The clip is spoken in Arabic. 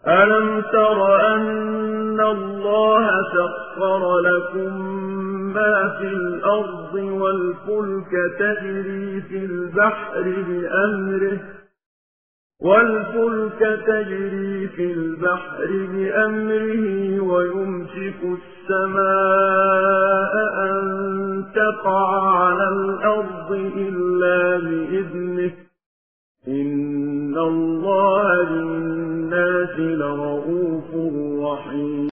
ألم تر أن الله سخر لكم ما في الأرض والفلك تجري في البحر بأمره ويمسك السماء أن تقع على الأرض إلا بإذنه إن الله بالناس لرءوف رحيم